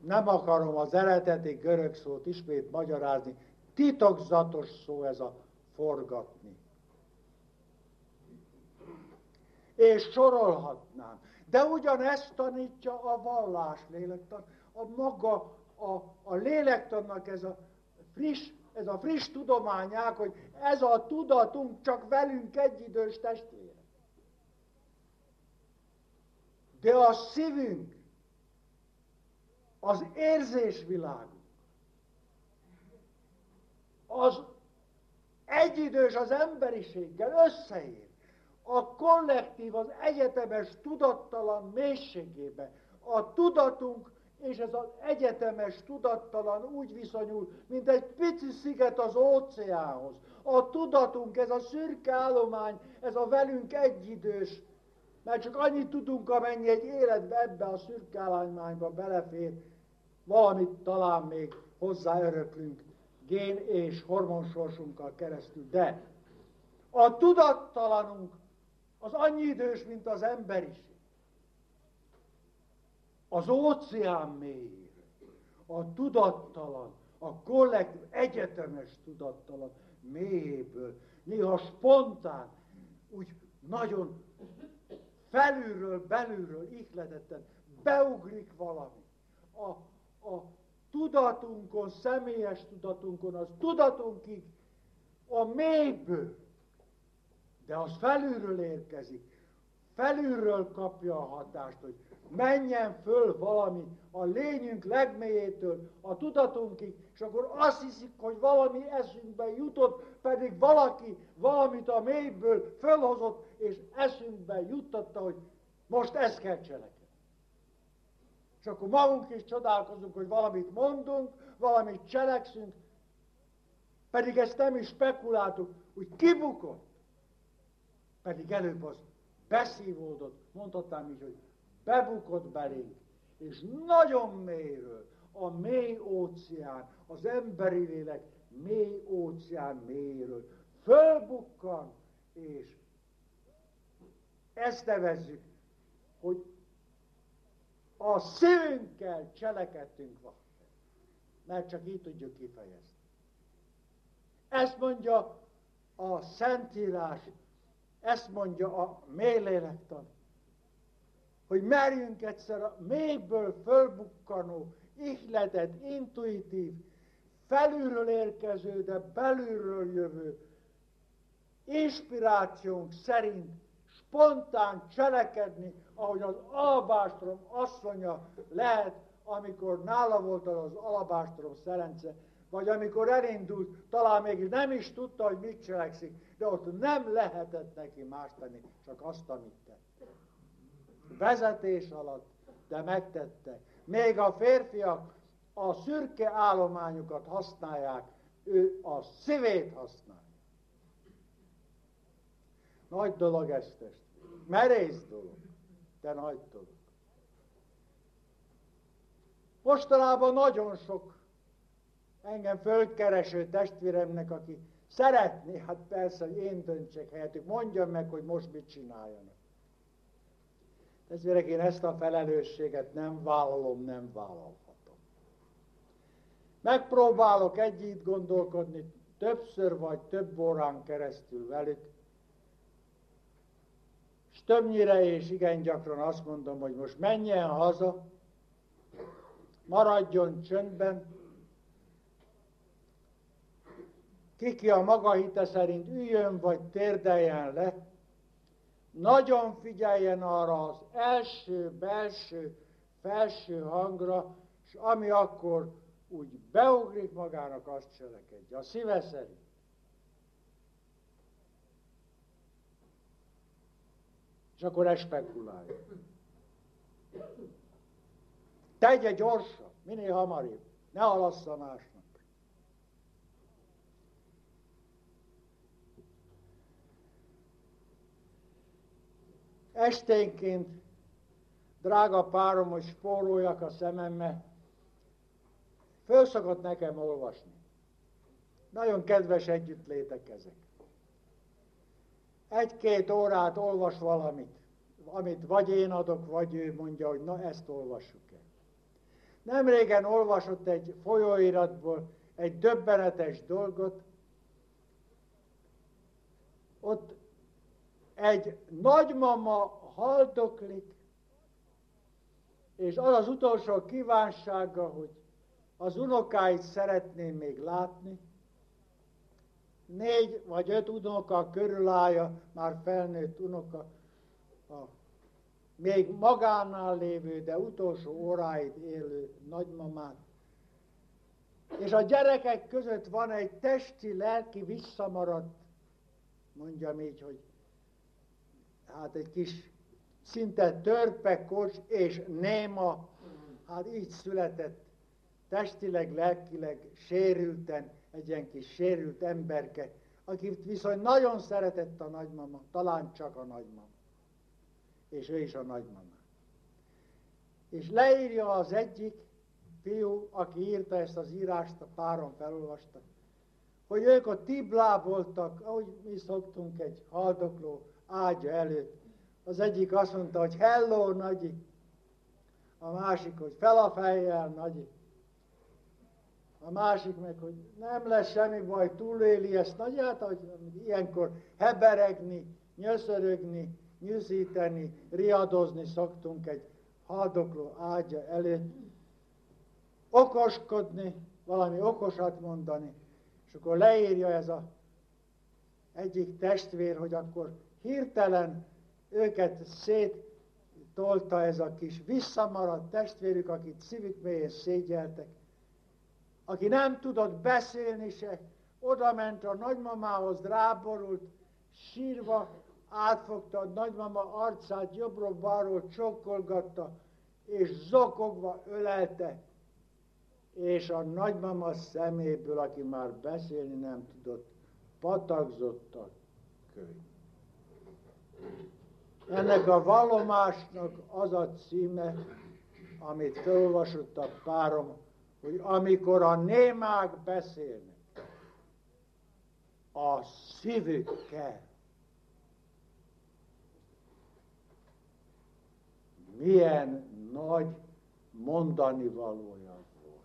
nem akarom az eredeti görög szót ismét magyarázni, titokzatos szó ez a forgatni. És sorolhatnám. De ugyanezt tanítja a vallás lélektan, a maga, a lélektannak ez a friss tudományák, hogy ez a tudatunk csak velünk egyidős testvére. De a szívünk, az érzésvilágunk, az egyidős az emberiséggel összeér. A kollektív, az egyetemes tudattalan mélységébe. A tudatunk és ez az egyetemes tudattalan úgy viszonyul, mint egy pici sziget az óceánhoz. A tudatunk, ez a szürke állomány, ez a velünk egyidős, mert csak annyit tudunk, amennyi egy életbe ebbe a szürke állományba belefér, valamit talán még hozzáöröklünk gén és hormonsorsunkkal keresztül, de a tudattalanunk az annyi idős, mint az emberiség. Az óceán mélyére, a tudattalan, a kollektív, egyetemes tudattalan mélyéből, néha spontán, úgy nagyon felülről, belülről, ihletetten beugrik valami. A tudatunkon, személyes tudatunkon, az tudatunkig a mélyből, de az felülről érkezik, felülről kapja a hatást, hogy menjen föl valami a lényünk legmélyétől a tudatunkig, és akkor azt hiszik, hogy valami eszünkbe jutott, pedig valaki valamit a mélyből fölhozott, és eszünkbe juttatta, hogy most ezt kell cselekedni. És akkor magunk is csodálkozunk, hogy valamit mondunk, valamit cselekszünk, pedig ezt nem is spekuláltuk, hogy kibukott, pedig előbb az beszívódott, mondhatnám is, hogy bebukott belénk, és nagyon mélyről, a mély óceán, az emberi lélek mély óceán mélyről fölbukkan, és ezt nevezzük, hogy a szívünkkel cselekedtünk valamit, mert csak így tudjuk kifejezni. Ezt mondja a Szentírás, ezt mondja a mélylélektan, hogy merjünk egyszer a mélyből fölbukkanó, ihletett, intuitív, felülről érkező, de belülről jövő inspirációnk szerint spontán cselekedni, ahogy az alabástrom asszonya lehet, amikor nála volt az alabástrom szerence, vagy amikor elindult, talán még nem is tudta, hogy mit cselekszik, de ott nem lehetett neki más tenni, csak azt, amit tett. Vezetés alatt, de megtette. Még a férfiak a szürke állományukat használják, ő a szívét használja. Nagy dolog ez, testvér. Merész dolog, de nagy dolog. Mostanában nagyon sok engem fölkereső testvéremnek, aki szeretné, hát persze, hogy én döntsek helyettük, mondjam meg, hogy most mit csináljanak. Testvérek, én ezt a felelősséget nem vállalom, nem vállalhatom. Megpróbálok együtt gondolkodni többször vagy több órán keresztül velük, és többnyire és igen gyakran azt mondom, hogy most menjen haza, maradjon csöndben, ki a maga hite szerint üljön vagy térdeljen le, nagyon figyeljen arra az első, belső, felső hangra, és ami akkor úgy beugrik magának, azt cselekedje, a szíve szerint. És akkor ezt spekulálja. Tegye gyorsan, minél hamarabb, ne halassza másnak. Esténként, drága párom, hogy spóroljak a szememmel, föl szokott nekem olvasni. Nagyon kedves együttlétek ezek. Egy-két órát olvas valamit, amit vagy én adok, vagy ő mondja, hogy na ezt olvassuk el. Nemrégen olvasott egy folyóiratból egy döbbenetes dolgot. Ott egy nagymama haldoklik, és az az utolsó kívánsága, hogy az unokáit szeretné még látni. 4 vagy 5 unoka körülállja, már felnőtt unoka, a még magánál lévő, de utolsó óráit élő nagymamát. És a gyerekek között van egy testi-lelki visszamaradt, mondjam így, hogy hát egy kis szinte törpe, kocs és néma, hát így született, testileg, lelkileg sérülten, egy ilyen kis sérült emberke, akit viszont nagyon szeretett a nagymama, talán csak a nagymama. És ő is a nagymama. És leírja az egyik fiú, aki írta ezt az írást, a páron felolvasta, hogy ők ott tibláboltak, ahogy mi szoktunk egy haldokló ágya előtt. Az egyik azt mondta, hogy hello, nagyi, a másik, hogy fel a fejjel, nagyi. A másik meg, hogy nem lesz semmi baj, túléli ezt, nagyi, hát hogy ilyenkor heberegni, nyöszörögni, nyűszíteni, riadozni szoktunk egy haldokló ágya előtt, okoskodni, valami okosat mondani, és akkor leírja ez az egyik testvér, hogy akkor hirtelen őket széttolta ez a kis visszamaradt testvérük, akit szívük mélyén szégyeltek, aki nem tudott beszélni se, oda ment a nagymamához, ráborult, sírva, átfogta a nagymama arcát, jobbról-balról csókolgatta, és zokogva ölelte, és a nagymama szeméből, aki már beszélni nem tudott, patakzott a könyv. Ennek a vallomásnak az a címe, amit felolvasott a párom, hogy amikor a némák beszélnek, a szívükkel, milyen nagy mondani valója volt.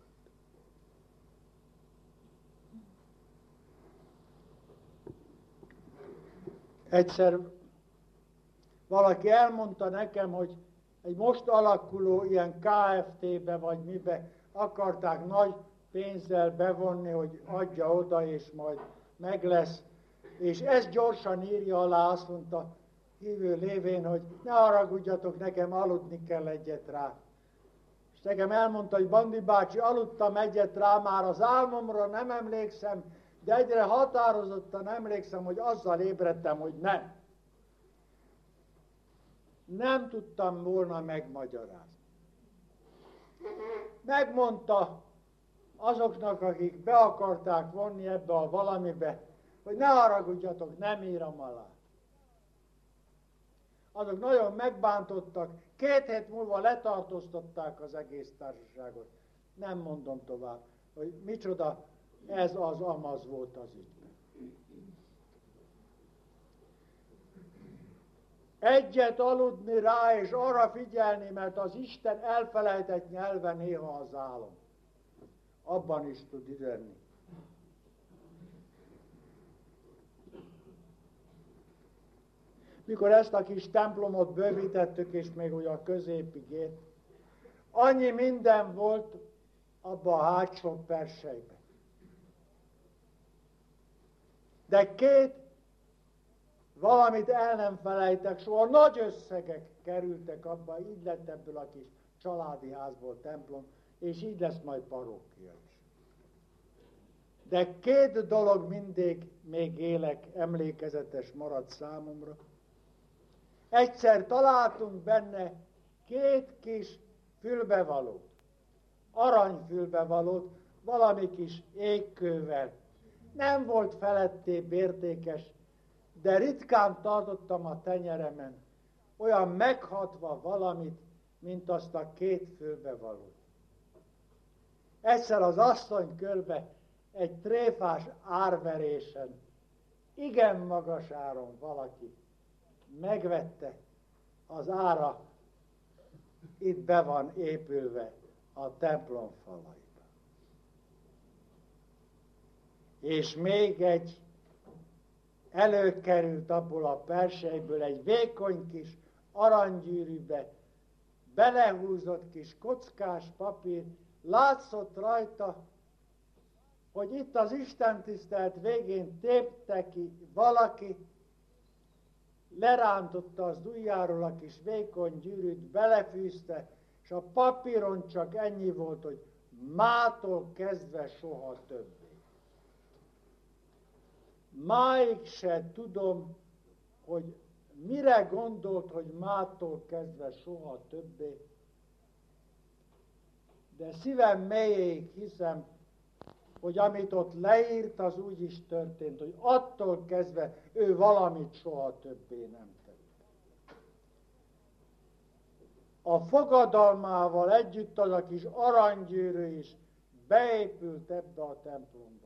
Egyszer valaki elmondta nekem, hogy egy most alakuló ilyen KFT-be vagy mibe akarták nagy pénzzel bevonni, hogy adja oda, és majd meg lesz. És ezt gyorsan írja alá, azt mondta, hívő lévén, hogy ne haragudjatok, nekem aludni kell egyet rá. És nekem elmondta, hogy Bandi bácsi, aludtam egyet rá, már az álmomra nem emlékszem, de egyre határozottan emlékszem, hogy azzal ébredtem, hogy nem. Nem tudtam volna megmagyarázni. Megmondta azoknak, akik be akarták vonni ebbe a valamibe, hogy ne haragudjatok, nem írom alá. Azok nagyon megbántottak, 2 hét múlva letartóztatták az egész társaságot. Nem mondom tovább, hogy micsoda ez az amaz volt az ügyben. Egyet aludni rá, és arra figyelni, mert az Isten elfelejtett nyelve néha az álom. Abban is tud üzenni. Mikor ezt a kis templomot bővítettük, és még ugye a középig ért, annyi minden volt abba a hátsó persejbe. De 2 valamit el nem felejtek, soha nagy összegek kerültek abba, így lett ebből a kis családi házból templom, és így lesz majd parókia is. De 2 dolog mindig még élek, emlékezetes maradt számomra. Egyszer találtunk benne 2 kis fülbevalót, aranyfülbevalót, valami kis égkővel. Nem volt felettébb értékes, de ritkán tartottam a tenyeremen, olyan meghatva valamit, mint azt a 2 fülbevalót. Egyszer az asszony körbe egy tréfás árverésen, igen magas áron valaki megvette, az ára itt be van épülve, a templom falaiba. És még egy előkerült abból a perseiből egy vékony kis aranygyűrűbe, belehúzott kis kockás papír, látszott rajta, hogy itt az istentisztelet végén tépte ki valaki, lerántotta az ujjáról a kis vékony gyűrűt, belefűzte, és a papíron csak ennyi volt, hogy mától kezdve soha többé. Máig se tudom, hogy mire gondolt, hogy mától kezdve soha többé, de szívem mélyéig hiszem, hogy amit ott leírt, az úgy is történt, hogy attól kezdve ő valamit soha többé nem tett. A fogadalmával együtt az a kis aranygyűrű is beépült ebbe a templomba.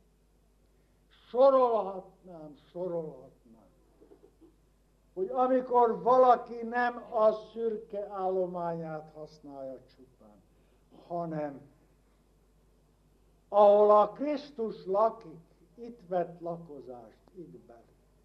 Sorolhatnám, hogy amikor valaki nem a szürke állományát használja csupán, hanem ahol a Krisztus lakik, itt vett lakozást, itt bent.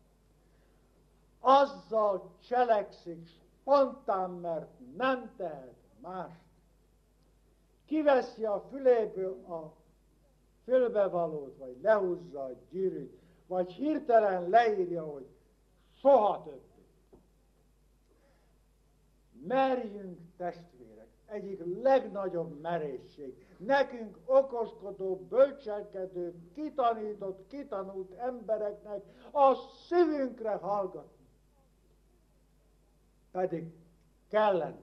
Azzal cselekszik spontán, mert nem tehet mást. Kiveszi a füléből a fülbevalót, vagy lehúzza a gyűrűt, vagy hirtelen leírja, hogy soha többé. Merjünk, testvérek, egyik legnagyobb merészség. Nekünk okoskodó, bölcselkedő, kitanított, kitanult embereknek a szívünkre hallgatni. Pedig kellene.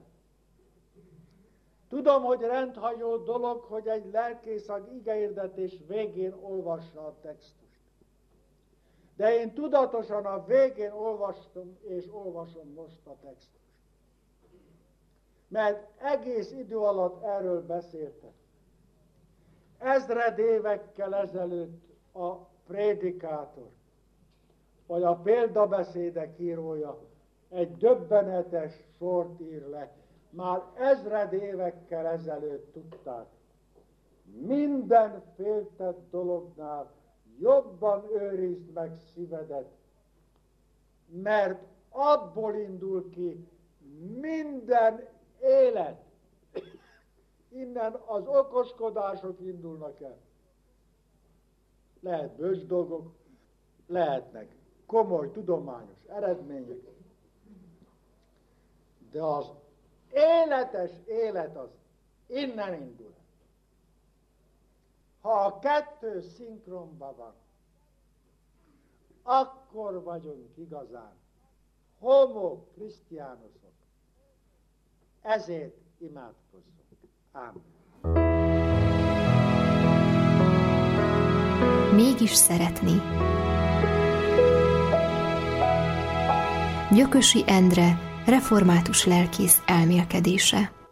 Tudom, hogy rendhagyó dolog, hogy egy lelkész az igehirdetés végén olvassa a textust. De én tudatosan a végén olvastam és olvasom most a textust. Mert egész idő alatt erről beszéltek. Ezred évekkel ezelőtt a prédikátor, vagy a példabeszédek írója egy döbbenetes sort ír le. Már ezred évekkel ezelőtt tudták. Minden féltett dolognál jobban őrizd meg szívedet, mert abból indul ki minden élet. Innen az okoskodások indulnak el. Lehet bölcs dolgok, lehetnek komoly tudományos eredmények, de az életes élet az innen indul. Ha a kettő szinkronban van, akkor vagyunk igazán homo Christianosok. Ezért imádkozzunk. Ámen. Mégis szeretni. Gyökösi Endre, református lelkész elmélkedése.